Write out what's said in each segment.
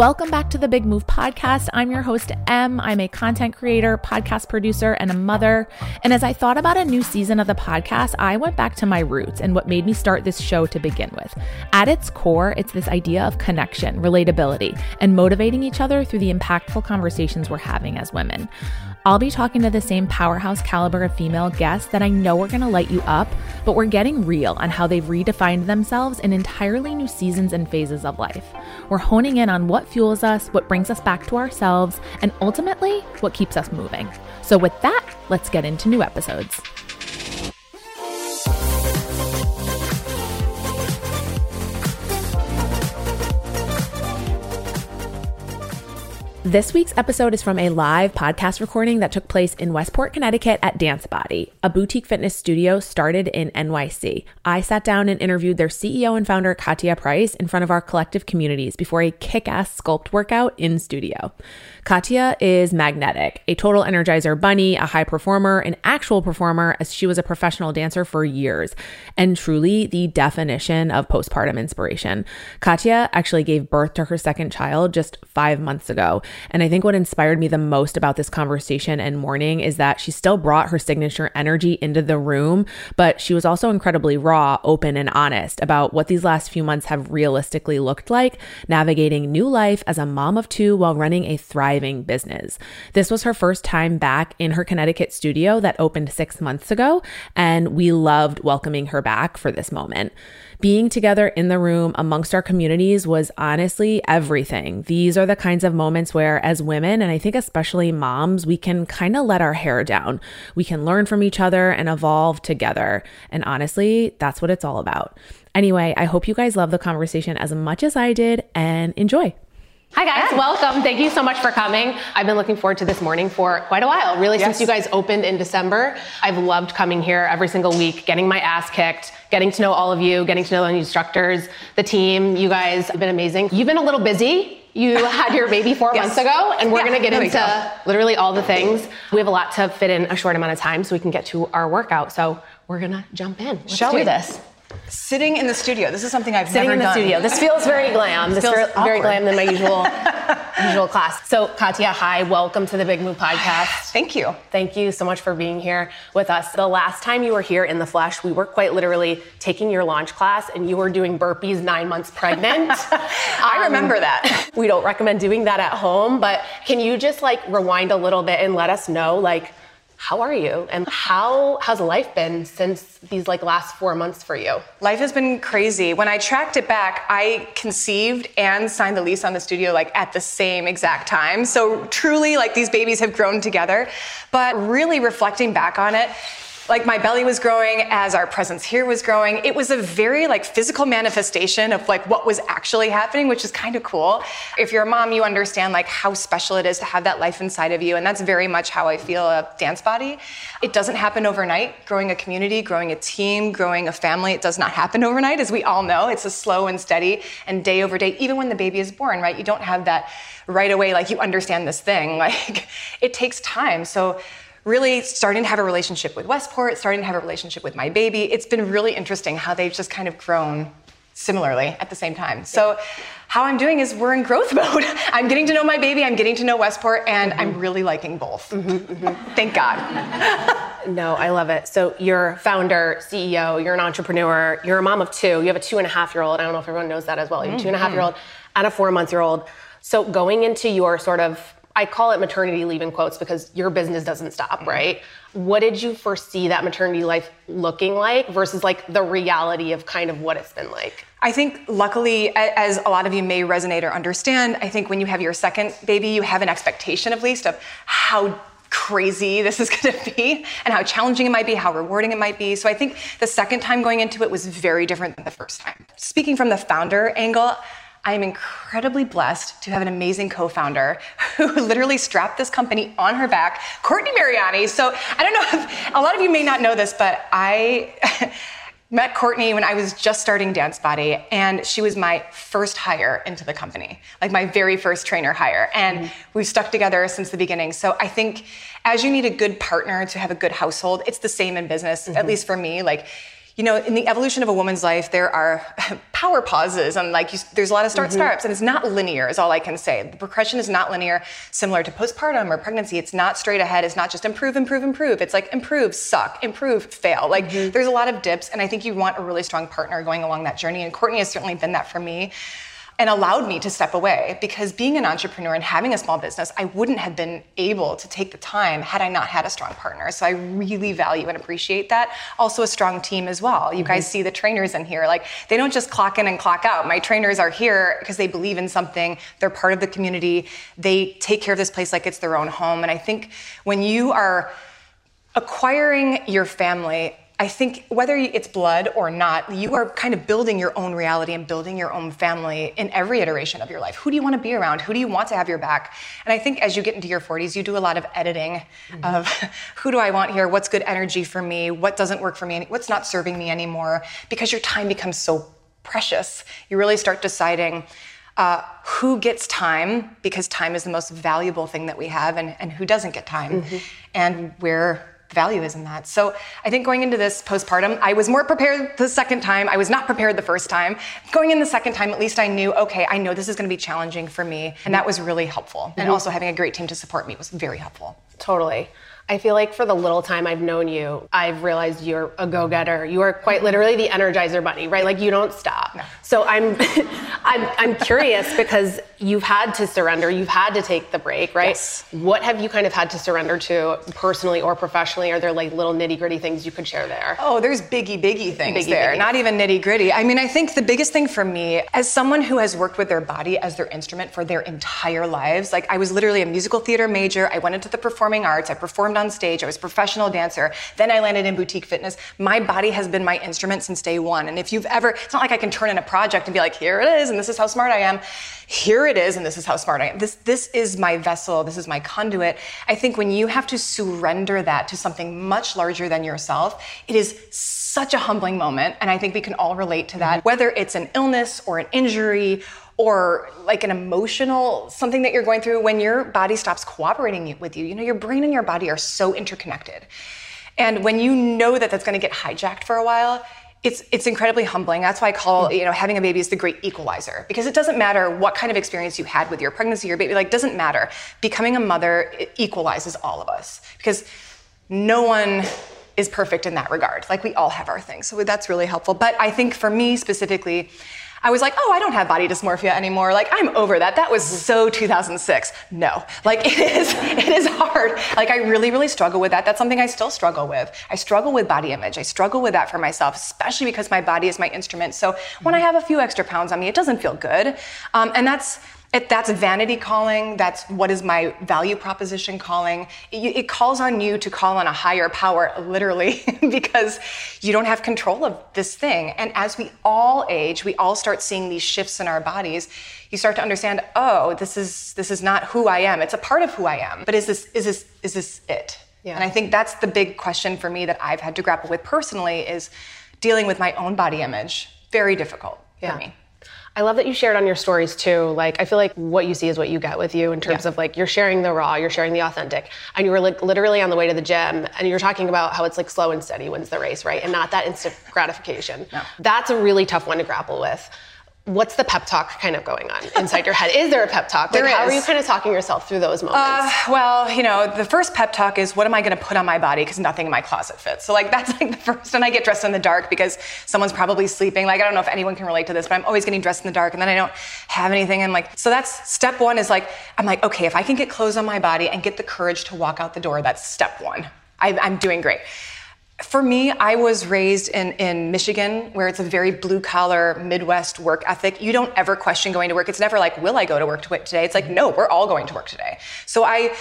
Welcome back to the Big Move Podcast. I'm your host, Em. I'm a content creator, podcast producer, and a mother. And as I thought about a new season of the podcast, I went back to my roots and what made me start this show to begin with. At its core, it's this idea of connection, relatability, and motivating each other through the impactful conversations we're having as women. I'll be talking to the same powerhouse caliber of female guests that I know are going to light you up, but we're getting real on how they've redefined themselves in entirely new seasons and phases of life. We're honing in on what fuels us, what brings us back to ourselves, and ultimately, what keeps us moving. So with that, let's get into new episodes. This week's episode is from a live podcast recording that took place in Westport, Connecticut at Dance Body, a boutique fitness studio started in NYC. I sat down and interviewed their CEO and founder, Katya Price, in front of our collective communities before a kick-ass sculpt workout in studio. Katya is magnetic, a total energizer bunny, a high performer, an actual performer, as she was a professional dancer for years, and truly the definition of postpartum inspiration. Katya actually gave birth to her second child just 5 months ago. And I think what inspired me the most about this conversation and morning is that she still brought her signature energy into the room, but she was also incredibly raw, open, and honest about what these last few months have realistically looked like, navigating new life as a mom of two while running a thriving business. This was her first time back in her Connecticut studio that opened 6 months ago, and we loved welcoming her back for this moment. Being together in the room amongst our communities was honestly everything. These are the kinds of moments where, as women, and I think especially moms, we can kind of let our hair down. We can learn from each other and evolve together. And honestly, that's what it's all about. Anyway, I hope you guys love the conversation as much as I did, and enjoy. Hi guys, welcome. Thank you so much for coming. I've been looking forward to this morning for quite a while, really, since you guys opened in December. I've loved coming here every single week, getting my ass kicked, getting to know all of you, getting to know the instructors, the team. You guys have been amazing. You've been a little busy. You had your baby 4 months ago, and we're going to get into literally all the things. We have a lot to fit in a short amount of time so we can get to our workout. So we're going to jump in. Let's do this. Sitting in the studio. This is something I've never done. Sitting in the studio. This feels very glam. This feels very glam than my usual class. So Katya, hi. Welcome to the Big Move Podcast. Thank you. Thank you so much for being here with us. The last time you were here in the flesh, we were quite literally taking your launch class and you were doing burpees 9 months pregnant. I remember that. We don't recommend doing that at home, but can you just rewind a little bit and let us know how are you? And how's life been since these last 4 months for you? Life has been crazy. When I tracked it back, I conceived and signed the lease on the studio at the same exact time. So truly these babies have grown together. But really reflecting back on it, my belly was growing as our presence here was growing. It was a very physical manifestation of what was actually happening, which is kind of cool. If you're a mom, you understand how special it is to have that life inside of you. And that's very much how I feel at Dance Body. It doesn't happen overnight. Growing a community, growing a team, growing a family, it does not happen overnight, as we all know. It's a slow and steady and day over day, even when the baby is born, right? You don't have that right away, you understand this thing. It takes time. So really starting to have a relationship with Westport, starting to have a relationship with my baby. It's been really interesting how they've just kind of grown similarly at the same time. So how I'm doing is we're in growth mode. I'm getting to know my baby, I'm getting to know Westport, and I'm really liking both. Thank God. No, I love it. So you're founder, CEO, you're an entrepreneur, you're a mom of two, you have a 2.5-year-old. I don't know if everyone knows that as well. You have a 2.5-year-old and a 4-month-year-old. So going into your I call it maternity leave in quotes because your business doesn't stop, right? What did you foresee that maternity life looking like versus the reality of kind of what it's been like? I think luckily, as a lot of you may resonate or understand, I think when you have your second baby, you have an expectation at least of how crazy this is going to be and how challenging it might be, how rewarding it might be. So I think the second time going into it was very different than the first time. Speaking from the founder angle, I am incredibly blessed to have an amazing co-founder who literally strapped this company on her back, Courtney Mariani. So I don't know if a lot of you may not know this, but I met Courtney when I was just starting Dance Body, and she was my first hire into the company, my very first trainer hire. And we've stuck together since the beginning. So I think as you need a good partner to have a good household, it's the same in business, at least for me. you know, in the evolution of a woman's life, there are power pauses and there's a lot of start-stops, and it's not linear is all I can say. The progression is not linear, similar to postpartum or pregnancy. It's not straight ahead. It's not just improve, improve, improve. It's like improve, suck, improve, fail. There's a lot of dips, and I think you want a really strong partner going along that journey, and Courtney has certainly been that for me. And allowed me to step away, because being an entrepreneur and having a small business, I wouldn't have been able to take the time had I not had a strong partner. So I really value and appreciate that. Also a strong team as well. You guys see the trainers in here. They don't just clock in and clock out. My trainers are here because they believe in something. They're part of the community. They take care of this place like it's their own home. And I think when you are acquiring your family, I think whether it's blood or not, you are kind of building your own reality and building your own family in every iteration of your life. Who do you want to be around? Who do you want to have your back? And I think as you get into your 40s, you do a lot of editing of who do I want here? What's good energy for me? What doesn't work for me? What's not serving me anymore? Because your time becomes so precious. You really start deciding who gets time, because time is the most valuable thing that we have, and who doesn't get time, and where value is in that. So I think going into this postpartum, I was more prepared the second time. I was not prepared the first time. Going in the second time, at least I knew, okay, I know this is going to be challenging for me. And that was really helpful. And also having a great team to support me was very helpful. Totally. I feel like for the little time I've known you, I've realized you're a go-getter. You are quite literally the Energizer Bunny, right? You don't stop. No. So I'm curious, because you've had to surrender, you've had to take the break, right? Yes. What have you kind of had to surrender to personally or professionally? Are there little nitty-gritty things you could share there? Oh, there's biggie things there. Not even nitty-gritty. I mean, I think the biggest thing for me, as someone who has worked with their body as their instrument for their entire lives, I was literally a musical theater major. I went into the performing arts. I performed on stage. I was a professional dancer. Then I landed in boutique fitness. My body has been my instrument since day one. And if you've ever, it's not like I can turn in a project and be like, here it is, and this is how smart I am. Here it is, and this is how smart I am. This is my vessel. This is my conduit. I think when you have to surrender that to something much larger than yourself, it is such a humbling moment. And I think we can all relate to that, whether it's an illness or an injury or an emotional, something that you're going through, when your body stops cooperating with you. Your brain and your body are so interconnected. And when you know that that's going to get hijacked for a while, it's incredibly humbling. That's why I call, having a baby is the great equalizer, because it doesn't matter what kind of experience you had with your pregnancy, your baby, doesn't matter. Becoming a mother, it equalizes all of us, because no one is perfect in that regard. We all have our things. So that's really helpful. But I think for me specifically, I was like, oh, I don't have body dysmorphia anymore. I'm over that. That was so 2006. No, it is hard. I really, really struggle with that. That's something I still struggle with. I struggle with body image. I struggle with that for myself, especially because my body is my instrument. So when I have a few extra pounds on me, it doesn't feel good. And that's vanity calling. That's what is my value proposition calling. It calls on you to call on a higher power, literally, because you don't have control of this thing. And as we all age, we all start seeing these shifts in our bodies. You start to understand, oh, this is not who I am. It's a part of who I am. But is this it? Yeah. And I think that's the big question for me that I've had to grapple with personally, is dealing with my own body image. Very difficult for me. I love that you shared on your stories too. I feel like what you see is what you get with you, in terms of you're sharing the raw, you're sharing the authentic, and you were literally on the way to the gym, and you're talking about how it's slow and steady wins the race, right? And not that instant gratification. No. That's a really tough one to grapple with. What's the pep talk kind of going on inside your head? Is there a pep talk? There is. How are you kind of talking yourself through those moments? The first pep talk is, what am I going to put on my body? Because nothing in my closet fits. So that's the first. And I get dressed in the dark because someone's probably sleeping. I don't know if anyone can relate to this, but I'm always getting dressed in the dark, and then I don't have anything. And so that's step one, is I'm okay, if I can get clothes on my body and get the courage to walk out the door, that's step one. I'm doing great. For me, I was raised in Michigan, where it's a very blue-collar Midwest work ethic. You don't ever question going to work. It's never will I go to work today? It's no, we're all going to work today. So I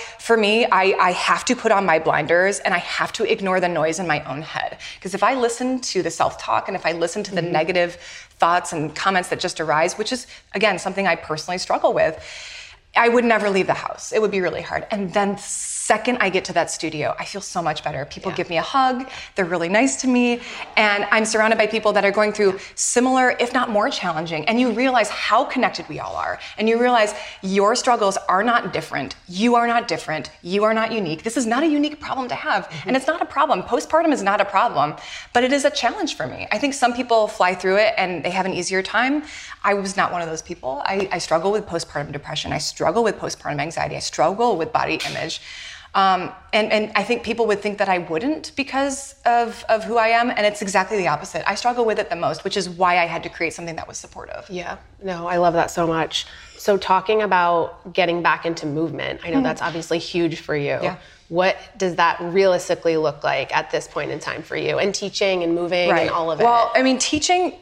have to put on my blinders, and I have to ignore the noise in my own head. Because if I listen to the self-talk, and if I listen to the negative thoughts and comments that just arise, which is, again, something I personally struggle with, I would never leave the house. It would be really hard. And then second I get to that studio, I feel so much better. People give me a hug. They're really nice to me. And I'm surrounded by people that are going through similar, if not more challenging. And you realize how connected we all are. And you realize your struggles are not different. You are not different. You are not unique. This is not a unique problem to have. And it's not a problem. Postpartum is not a problem, but it is a challenge for me. I think some people fly through it and they have an easier time. I was not one of those people. I struggle with postpartum depression. I struggle with postpartum anxiety. I struggle with body image. And I think people would think that I wouldn't because of who I am, and it's exactly the opposite. I struggle with it the most, which is why I had to create something that was supportive. Yeah, no, I love that so much. So talking about getting back into movement, I know that's obviously huge for you. Yeah. What does that realistically look like at this point in time for you? And teaching and moving and all of it? Well, I mean, teaching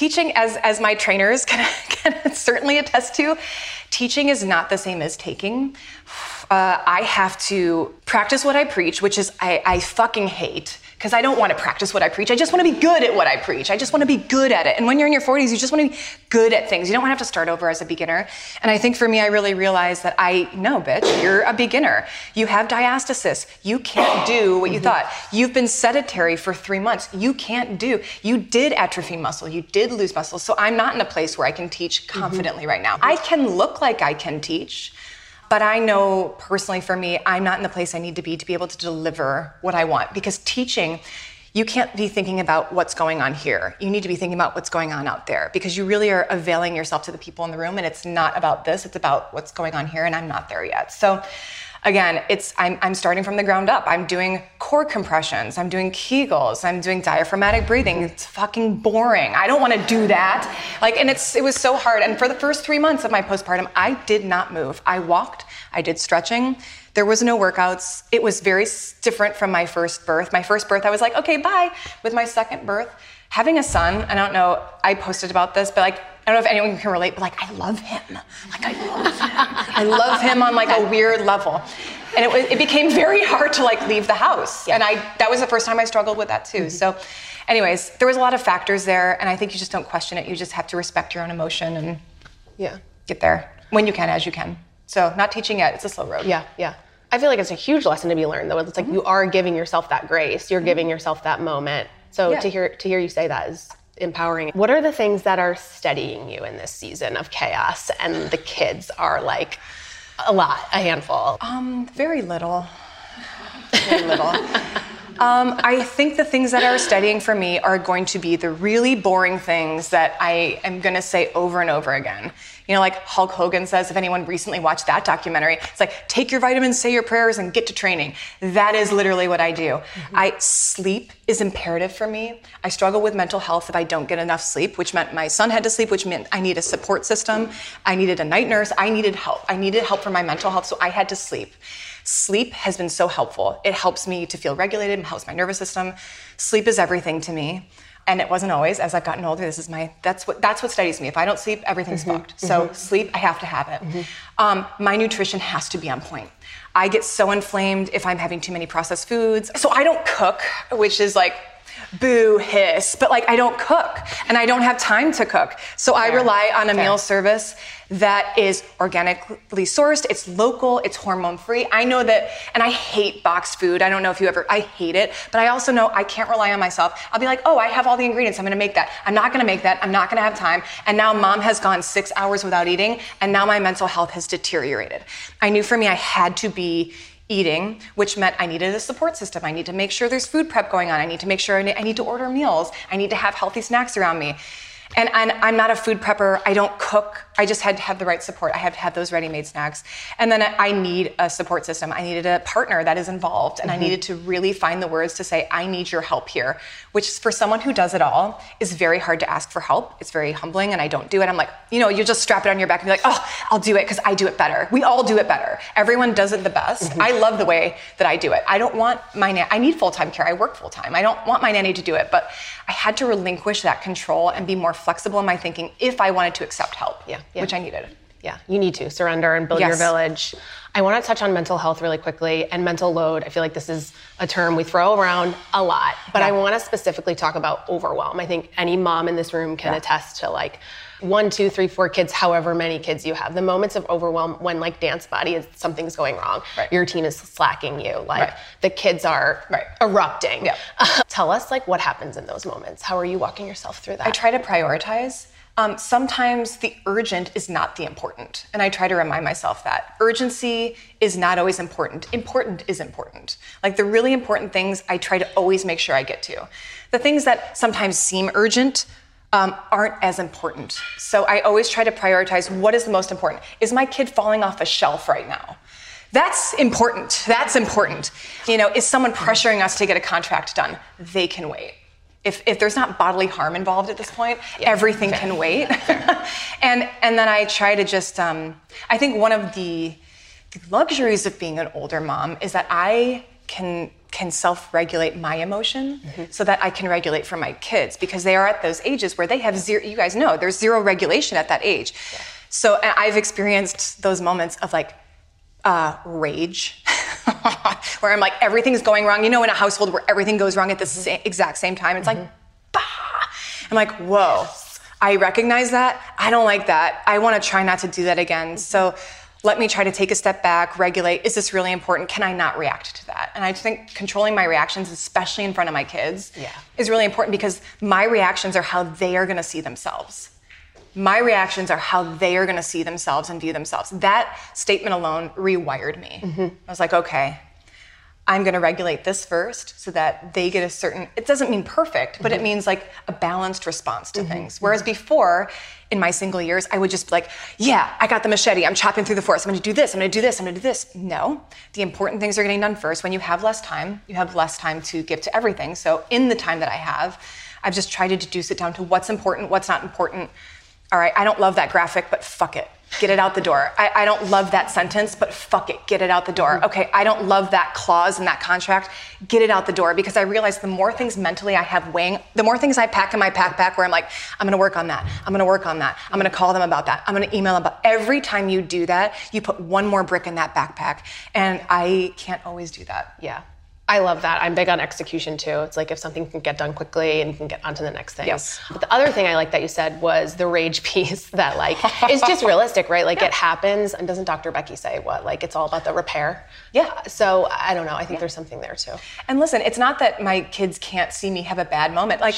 as my trainers can certainly attest to, teaching is not the same as taking. I have to practice what I preach, which is I fucking hate, because I don't want to practice what I preach. I just want to be good at what I preach. I just want to be good at it. And when you're in your 40s, you just want to be good at things. You don't want to have to start over as a beginner. And I think for me, I really realized that no, bitch, you're a beginner. You have diastasis. You can't do what you thought. You've been sedentary for 3 months. You did atrophy muscle. You did lose muscle. So I'm not in a place where I can teach confidently right now. I can look like I can teach, but I know personally for me, I'm not in the place I need to be able to deliver what I want. Because teaching, you can't be thinking about what's going on here. You need to be thinking about what's going on out there, because you really are availing yourself to the people in the room, and it's not about this, it's about what's going on here, and I'm not there yet. So again, I'm starting from the ground up. I'm doing core compressions. I'm doing Kegels. I'm doing diaphragmatic breathing. It's fucking boring. I don't want to do that. And it was so hard. And for the first 3 months of my postpartum, I did not move. I walked. I did stretching. There was no workouts. It was very different from my first birth. My first birth, I was like, okay, bye. With my second birth, having a son, I don't know, I posted about this, but I don't know if anyone can relate, but I love him. I love him. I love him on a weird level. And it became very hard to leave the house. Yeah. And that was the first time I struggled with that too. So anyways, there was a lot of factors there, and I think you just don't question it. You just have to respect your own emotion and get there when you can, as you can. So not teaching yet, it's a slow road. Yeah. I feel like it's a huge lesson to be learned though. It's you are giving yourself that grace. You're giving yourself that moment. So to hear you say that is empowering. What are the things that are steadying you in this season of chaos and the kids are a handful? Very little. Very little. I think the things that are steadying for me are going to be the really boring things that I am going to say over and over again. Like Hulk Hogan says, if anyone recently watched that documentary, it's take your vitamins, say your prayers, and get to training. That is literally what I do. Sleep is imperative for me. I struggle with mental health if I don't get enough sleep, which meant my son had to sleep, which meant I need a support system. I needed a night nurse. I needed help. I needed help for my mental health, so I had to sleep. Sleep has been so helpful. It helps me to feel regulated, it helps my nervous system. Sleep is everything to me. And it wasn't always. As I've gotten older, that's what steadies me. If I don't sleep, everything's fucked. So sleep, I have to have it. My nutrition has to be on point. I get so inflamed if I'm having too many processed foods. So I don't cook, which is boo, hiss, but I don't cook and I don't have time to cook. So I rely on a meal service that is organically sourced, it's local, it's hormone free. I know that, and I hate boxed food. I don't know if I hate it, but I also know I can't rely on myself. I'll be oh, I have all the ingredients, I'm gonna make that. I'm not gonna make that, I'm not gonna have time. And now mom has gone 6 hours without eating, and now my mental health has deteriorated. I knew for me I had to be eating, which meant I needed a support system. I need to make sure there's food prep going on. I need to make sure I need to order meals. I need to have healthy snacks around me. And I'm not a food prepper. I don't cook. I just had to have the right support. I had to have those ready-made snacks. And then I need a support system. I needed a partner that is involved. And I needed to really find the words to say, I need your help here, which for someone who does it all is very hard to ask for help. It's very humbling, and I don't do it. I'm you just strap it on your back and be oh, I'll do it because I do it better. We all do it better. Everyone does it the best. I love the way that I do it. I don't want I need full-time care. I work full-time. I don't want my nanny to do it, but I had to relinquish that control and be more flexible in my thinking if I wanted to accept help, which I needed. Yeah, you need to surrender and build your village. I want to touch on mental health really quickly and mental load. I feel like this is a term we throw around a lot, but I want to specifically talk about overwhelm. I think any mom in this room can attest to like 1, 2, 3, 4 kids, however many kids you have. The moments of overwhelm when like dance body is something's going wrong. Your team is slacking you. Like the kids are erupting. Tell us like what happens in those moments. How are you walking yourself through that? I try to prioritize. Sometimes the urgent is not the important. And I try to remind myself that. Urgency is not always important. Important is important. Like the really important things, I try to always make sure I get to. The things that sometimes seem urgent aren't as important. So I always try to prioritize what is the most important. Is my kid falling off a shelf right now? That's important. That's important. You know, is someone pressuring us to get a contract done? They can wait. If there's not bodily harm involved at this point, everything can wait. and then I try to just, I think one of the luxuries of being an older mom is that I can self-regulate my emotion so that I can regulate for my kids, because they are at those ages where they have zero, you guys know, there's zero regulation at that age. So and I've experienced those moments of like rage, where I'm like, everything's going wrong. You know, in a household where everything goes wrong at the exact same time, it's like, bah! I'm like, whoa, I recognize that. I don't like that. I want to try not to do that again. So let me try to take a step back, regulate. Is this really important? Can I not react to that? And I think controlling my reactions, especially in front of my kids, is really important, because my reactions are how they are going to see themselves. My reactions are how they are going to see themselves and view themselves. That statement alone rewired me. I was like, okay, I'm going to regulate this first so that they get a certain, it doesn't mean perfect, but it means like a balanced response to things. Whereas before, in my single years, I would just be like, yeah, I got the machete, I'm chopping through the forest, I'm going to do this, I'm going to do this, I'm going to do this. No, the important things are getting done first. When you have less time to give to everything. So in the time that I have, I've just tried to deduce it down to what's important, what's not important. All right, I don't love that graphic, but fuck it. Get it out the door. I don't love that sentence, but fuck it. Get it out the door. Okay, I don't love that clause in that contract. Get it out the door, because I realize the more things mentally I have weighing, the more things I pack in my backpack where I'm like, I'm gonna work on that. I'm gonna work on that. I'm gonna call them about that. I'm gonna email them about. Every time you do that, you put one more brick in that backpack. And I can't always do that. Yeah. I love that. I'm big on execution too. It's like if something can get done quickly and you can get on to the next thing. Yes. But the other thing I like that you said was the rage piece that like is just realistic, right? Like it happens. And doesn't Dr. Becky say what? Like it's all about the repair? Yeah. So I don't know. I think there's something there too. And listen, it's not that my kids can't see me have a bad moment. Like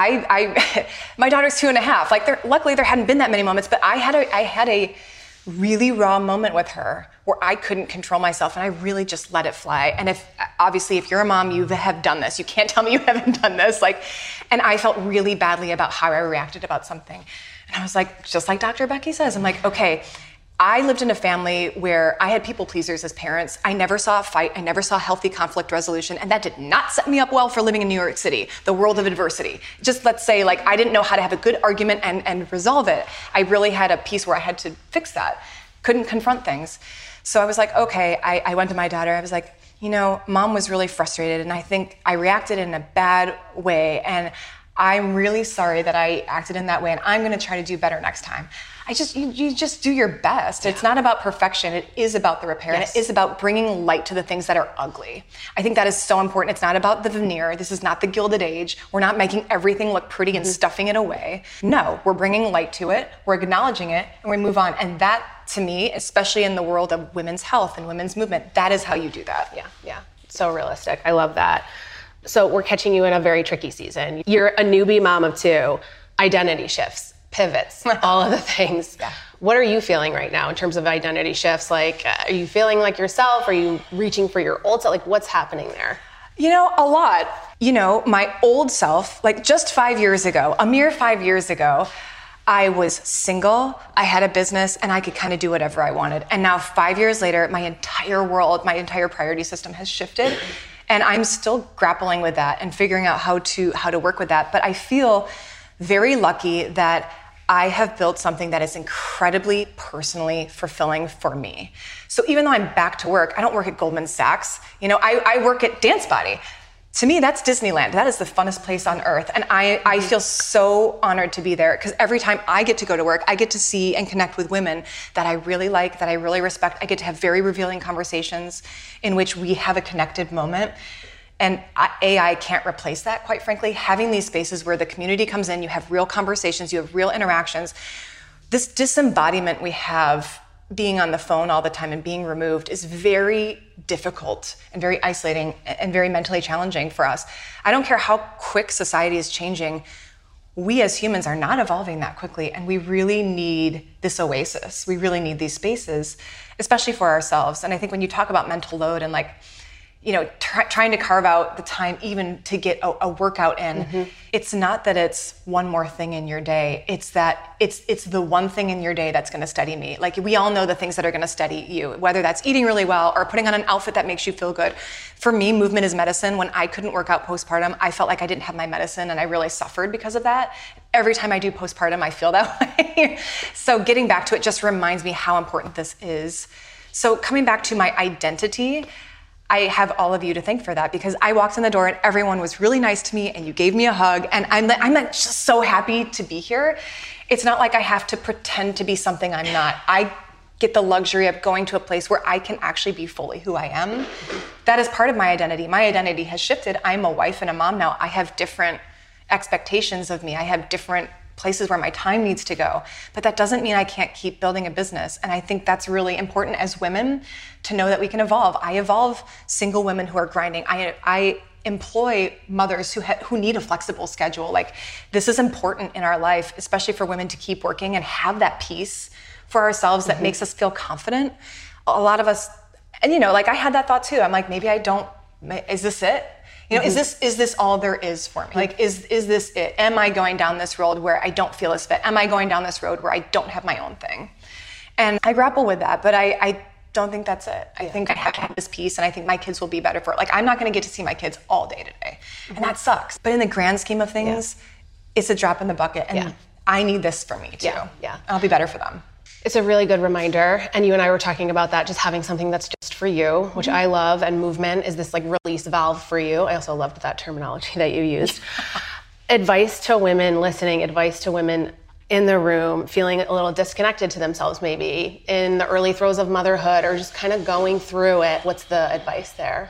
I my daughter's 2.5. Like luckily there hadn't been that many moments, but I had a really raw moment with her where I couldn't control myself and I really just let it fly. And obviously if you're a mom, you have done this. You can't tell me you haven't done this. And I felt really badly about how I reacted about something. And I was like, just like Dr. Becky says, I'm like, okay, I lived in a family where I had people pleasers as parents. I never saw a fight. I never saw healthy conflict resolution. And that did not set me up well for living in New York City, the world of adversity. Just let's say like I didn't know how to have a good argument and resolve it. I really had a piece where I had to fix that. Couldn't confront things. So I was like, okay, I went to my daughter. I was like, you know, mom was really frustrated and I think I reacted in a bad way. And I'm really sorry that I acted in that way and I'm gonna try to do better next time. You just do your best. Yeah. It's not about perfection. It is about the repair. Yes. And it is about bringing light to the things that are ugly. I think that is so important. It's not about the veneer. This is not the Gilded Age. We're not making everything look pretty and stuffing it away. No, we're bringing light to it. We're acknowledging it and we move on. And that, to me, especially in the world of women's health and women's movement, that is how you do that. Yeah. So realistic. I love that. So we're catching you in a very tricky season. You're a newbie mom of 2, identity shifts, pivots, all of the things. Yeah. What are you feeling right now in terms of identity shifts? Like, are you feeling like yourself? Are you reaching for your old self? Like, what's happening there? You know, a lot. You know, my old self, like just 5 years ago, a mere 5 years ago, I was single, I had a business, and I could kind of do whatever I wanted. And now 5 years later, my entire world, my entire priority system has shifted. And I'm still grappling with that and figuring out how to work with that. But I feel very lucky that I have built something that is incredibly personally fulfilling for me. So even though I'm back to work, I don't work at Goldman Sachs. You know, I work at Dance Body. to me, that's Disneyland. That is the funnest place on earth. And I feel so honored to be there because every time I get to go to work, I get to see and connect with women that I really like, that I really respect. I get to have very revealing conversations in which we have a connected moment. And AI can't replace that, quite frankly. Having these spaces where the community comes in, you have real conversations, you have real interactions. This disembodiment we have being on the phone all the time and being removed is very difficult and very isolating and very mentally challenging for us. I don't care how quick society is changing, we as humans are not evolving that quickly, and we really need this oasis. We really need these spaces, especially for ourselves. And I think when you talk about mental load and trying to carve out the time even to get a workout in, it's not that it's one more thing in your day. It's that it's the one thing in your day that's going to steady me. Like, we all know the things that are going to steady you, whether that's eating really well or putting on an outfit that makes you feel good. For me, movement is medicine. When I couldn't work out postpartum, I felt like I didn't have my medicine, and I really suffered because of that. Every time I do postpartum, I feel that way. So getting back to it just reminds me how important this is. So coming back to my identity, I have all of you to thank for that, because I walked in the door and everyone was really nice to me and you gave me a hug, and I'm just so happy to be here. It's not like I have to pretend to be something I'm not. I get the luxury of going to a place where I can actually be fully who I am. That is part of my identity. My identity has shifted. I'm a wife and a mom now. I have different expectations of me. I have different places where my time needs to go. But that doesn't mean I can't keep building a business. And I think that's really important as women to know that we can evolve. I evolve single women who are grinding. I employ mothers who need a flexible schedule. Like, this is important in our life, especially for women to keep working and have that peace for ourselves that makes us feel confident. A lot of us, and I had that thought too. I'm like, maybe I don't, is this it? Is this all there is for me? Like, is this it? Am I going down this road where I don't feel as fit? Am I going down this road where I don't have my own thing? And I grapple with that, but I don't think that's it. I think I have to have this peace, and I think my kids will be better for it. Like, I'm not going to get to see my kids all day today, and that sucks. But in the grand scheme of things, it's a drop in the bucket, and I need this for me too. Yeah. I'll be better for them. It's a really good reminder. And you and I were talking about that, just having something that's just for you, which I love. And movement is this release valve for you. I also loved that terminology that you used. Advice to women listening, advice to women in the room, feeling a little disconnected to themselves, maybe in the early throes of motherhood, or just kind of going through it. What's the advice there?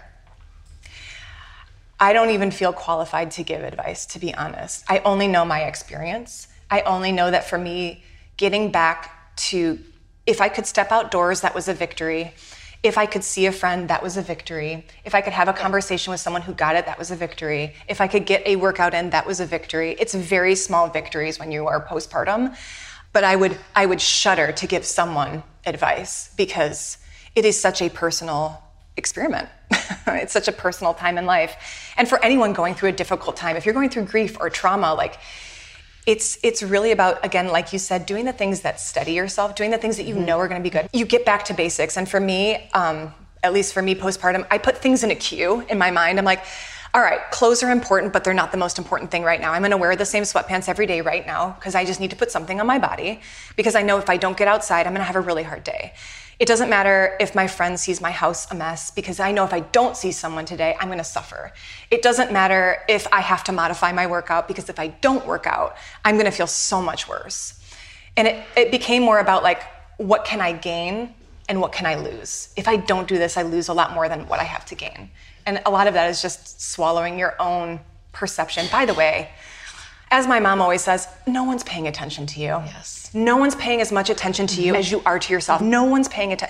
I don't even feel qualified to give advice, to be honest. I only know my experience. I only know that for me, getting back to, if I could step outdoors, that was a victory. If I could see a friend, that was a victory. If I could have a conversation with someone who got it, that was a victory. If I could get a workout in, that was a victory. It's very small victories when you are postpartum, but I would shudder to give someone advice because it is such a personal experiment. It's such a personal time in life. And for anyone going through a difficult time, if you're going through grief or trauma, it's really about, again, like you said, doing the things that steady yourself, doing the things that you know are going to be good. You get back to basics. And for me, at least for me postpartum, I put things in a queue in my mind. I'm like, all right, clothes are important, but they're not the most important thing right now. I'm going to wear the same sweatpants every day right now because I just need to put something on my body, because I know if I don't get outside, I'm going to have a really hard day. It doesn't matter if my friend sees my house a mess, because I know if I don't see someone today, I'm going to suffer. It doesn't matter if I have to modify my workout, because if I don't work out, I'm going to feel so much worse. And it became more about what can I gain and what can I lose? If I don't do this, I lose a lot more than what I have to gain. And a lot of that is just swallowing your own perception. By the way, as my mom always says, no one's paying attention to you. Yes. No one's paying as much attention to you as you are to yourself. No one's paying attention.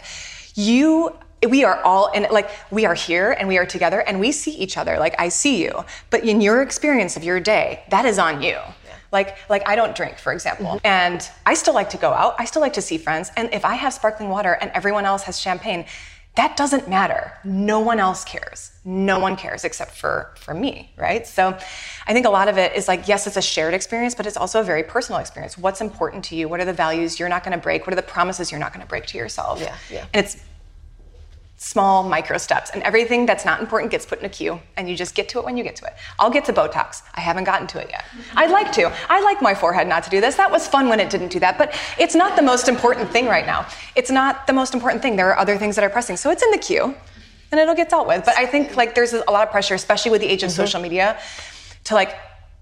We are all in, we are here and we are together and we see each other. I see you, but in your experience of your day, that is on you. Yeah. I don't drink, for example, and I still like to go out. I still like to see friends. And if I have sparkling water and everyone else has champagne, that doesn't matter. No one else cares. No one cares except for me, right? So I think a lot of it is yes, it's a shared experience, but it's also a very personal experience. What's important to you? What are the values you're not going to break? What are the promises you're not going to break to yourself? Yeah. And it's small micro steps, and everything that's not important gets put in a queue, and you just get to it when you get to it. I'll get to Botox. I haven't gotten to it yet. I'd like to. I like my forehead not to do this. That was fun when it didn't do that, but it's not the most important thing right now. It's not the most important thing. There are other things that are pressing, so it's in the queue. and it'll get dealt with. But I think like there's a lot of pressure, especially with the age of social media, to like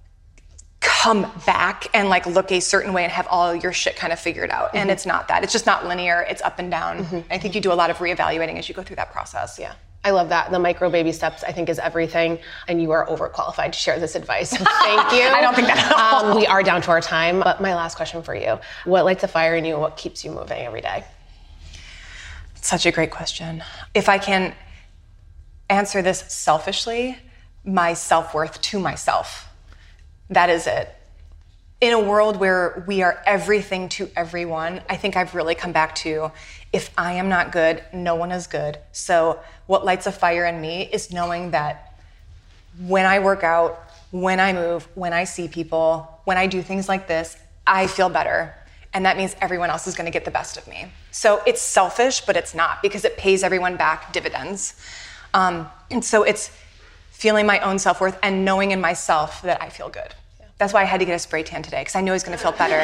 come back and like look a certain way and have all your shit kind of figured out. And it's not that. It's just not linear. It's up and down. I think you do a lot of reevaluating as you go through that process. Yeah. I love that. The micro baby steps, I think, is everything. And you are overqualified to share this advice. So thank you. I don't think that at all. We are down to our time. But my last question for you, what lights a fire in you and what keeps you moving every day? Such a great question. If I can answer this selfishly, my self-worth to myself. That is it. In a world where we are everything to everyone, I think I've really come back to, if I am not good, no one is good. So what lights a fire in me is knowing that when I work out, when I move, when I see people, when I do things like this, I feel better. And that means everyone else is going to get the best of me. So it's selfish, but it's not, because it pays everyone back dividends. And so it's feeling my own self-worth and knowing in myself that I feel good. That's why I had to get a spray tan today, because I knew I was going to feel better.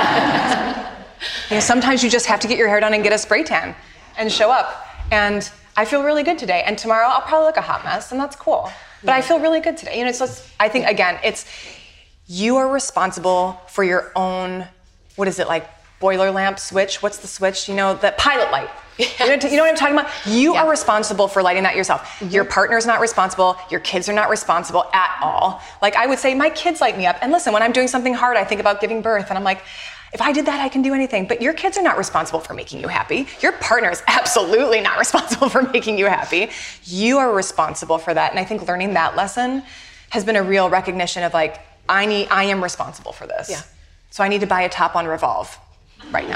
Sometimes you just have to get your hair done and get a spray tan and show up. And I feel really good today. And tomorrow I'll probably look a hot mess, and that's cool. But I feel really good today. I think, again, it's you are responsible for your own, what is it, like boiler lamp switch? What's the switch? The pilot light. Yes. You know what I'm talking about? You are responsible for lighting that yourself. Your partner's not responsible. Your kids are not responsible at all. Like I would say, my kids light me up. And listen, when I'm doing something hard, I think about giving birth. And I'm like, if I did that, I can do anything. But your kids are not responsible for making you happy. Your partner is absolutely not responsible for making you happy. You are responsible for that. And I think learning that lesson has been a real recognition of like, I am responsible for this. Yeah. So I need to buy a top on Revolve right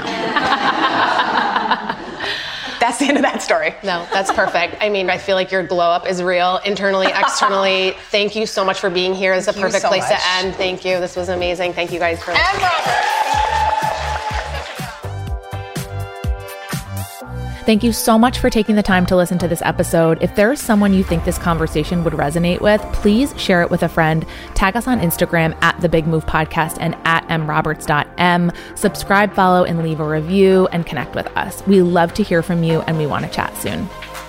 now. That's the end of that story. No, that's perfect. I mean, I feel like your glow up is real, internally, externally. Thank you so much for being here. It's a perfect place to end. Thank you. This was amazing. Thank you guys for listening. And Robert. Thank you so much for taking the time to listen to this episode. If there is someone you think this conversation would resonate with, please share it with a friend. Tag us on Instagram at The Big Move Podcast and at mroberts.m. Subscribe, follow, and leave a review and connect with us. We love to hear from you and we want to chat soon.